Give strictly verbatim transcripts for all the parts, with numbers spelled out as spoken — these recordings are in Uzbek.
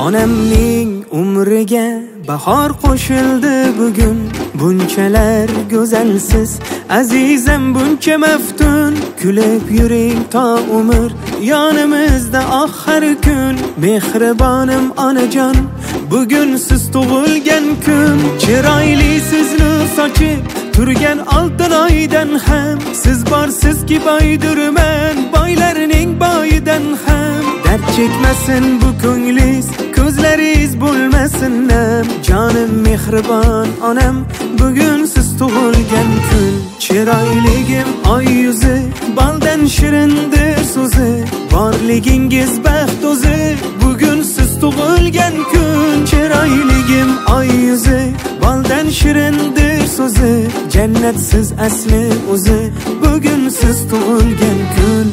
Onamning umriga bahor qo'shildi bugun. Bunchalar go'zalsiz azizam, buncha maftun. Kulib yuring to umr yonimizda oxir kun. Mehribonim onajon, bugun siz tug'ilgan kun. Chiroyli sizni sochib turgan oltin oydan ham, siz borsizki boydurman boylarning boyidan ham. Dard chekmasin bu ko'nglingiz, ko'zlaringiz bo'lmasin nam. Jonim mehribon onam, bugun siz tug'ilgan kun. Chiroyligim oy yuzi, baldan shirindir so'zi. Borligingiz baxt o'zi, bugun siz tug'ilgan kun. Chiroyligim oy yuzi, baldan shirindir so'zi. Jannatsiz asli o'zi, bugun siz tug'ilgan kun.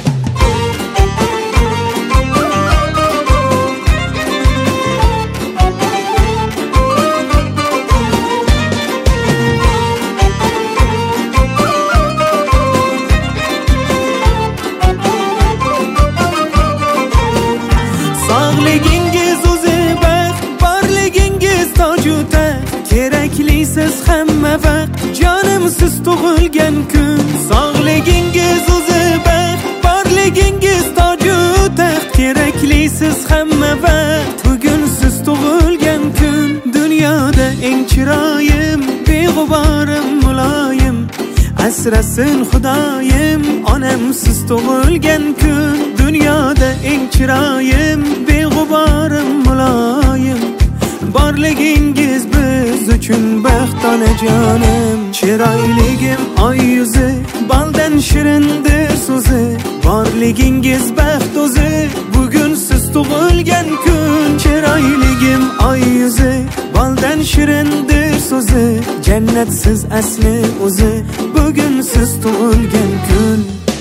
Sog'ligingiz o'zi baxt, borligingiz toju taxt. Keraklisiz hamma vaqt, jonim siz tug'ilgan kun. Sog'ligingiz o'zi baxt, borligingiz toju taxt. Keraklisiz hamma vaqt, bugun siz tug'ilgan kun. Dunyoda eng chiroyim, beg'uborim muloyim, asrasin xudoyim, onam siz tug'ilgan kun. Dunyoda eng chiroyim, beg'uborim muloyim, borligingiz biz uchun baxt onajonim. Chiroyligim oy yuzi, baldan shirindir so'zi. Borligingiz baxt o'zi, bugun siz tug'ilgan kun. Chiroyligim oy yuzi, baldan shirindir so'zi. Jannatsiz asli o'zi, bugun siz tug'ilgan kun.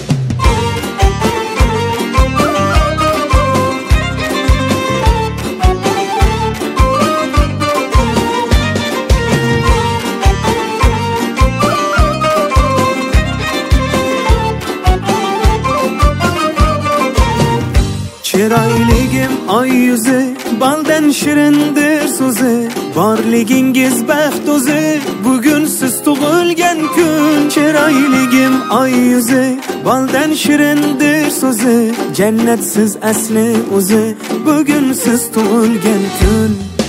Chiroyligim oy yuzi, baldan shirindir so'zi. Borligingiz baxt o'zi, bugun siz tug'ilgan kun. Chiroyligim oy yuzi, baldan shirindir so'zi. Jannatsiz asli o'zi, bugun siz tug'ilgan kun.